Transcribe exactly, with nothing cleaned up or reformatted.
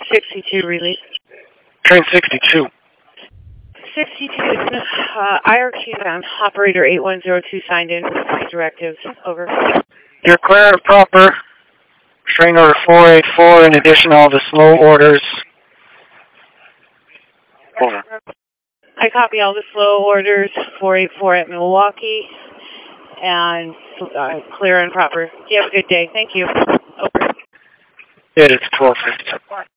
sixty-two release. Train sixty-two. sixty-two, uh, I R Q bound. Operator eight one zero two signed in with directives. Over. You're clear and proper. Train order four eight four, in addition to all the slow orders. Over. I copy all the slow orders, four eight four at Milwaukee, and uh, clear and proper. You have a good day. Thank you. Over. It is twelve fifty.